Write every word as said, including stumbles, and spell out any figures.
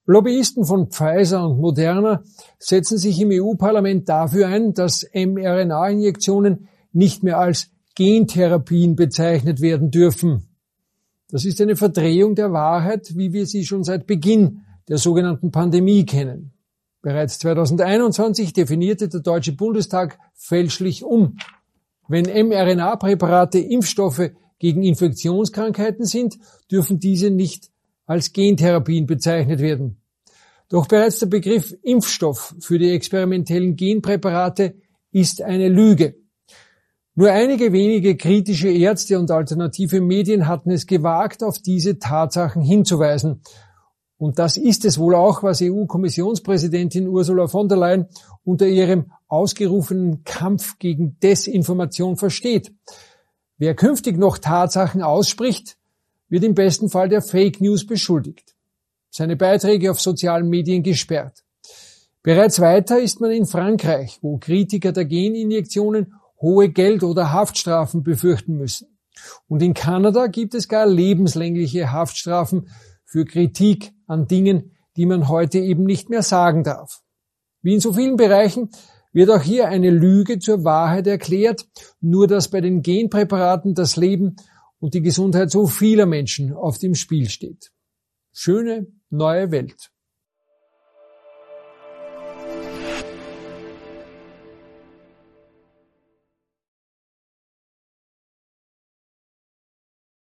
Lobbyisten von Pfizer und Moderna setzen sich im E U-Parlament dafür ein, dass mRNA-Injektionen nicht mehr als Gentherapien bezeichnet werden dürfen. Das ist eine Verdrehung der Wahrheit, wie wir sie schon seit Beginn der sogenannten Pandemie kennen. Bereits zweitausendeinundzwanzig definierte der Deutsche Bundestag fälschlich um. Wenn mRNA-Präparate Impfstoffe gegen Infektionskrankheiten sind, dürfen diese nicht als Gentherapien bezeichnet werden. Doch bereits der Begriff Impfstoff für die experimentellen Genpräparate ist eine Lüge. Nur einige wenige kritische Ärzte und alternative Medien hatten es gewagt, auf diese Tatsachen hinzuweisen. Und das ist es wohl auch, was E U-Kommissionspräsidentin Ursula von der Leyen unter ihrem ausgerufenen Kampf gegen Desinformation versteht. Wer künftig noch Tatsachen ausspricht, wird im besten Fall der Fake News beschuldigt. Seine Beiträge auf sozialen Medien gesperrt. Bereits weiter ist man in Frankreich, wo Kritiker der Geninjektionen hohe Geld- oder Haftstrafen befürchten müssen. Und in Kanada gibt es gar lebenslängliche Haftstrafen für Kritik an Dingen, die man heute eben nicht mehr sagen darf. Wie in so vielen Bereichen wird auch hier eine Lüge zur Wahrheit erklärt, nur dass bei den Genpräparaten das Leben und die Gesundheit so vieler Menschen auf dem Spiel steht. Schöne neue Welt.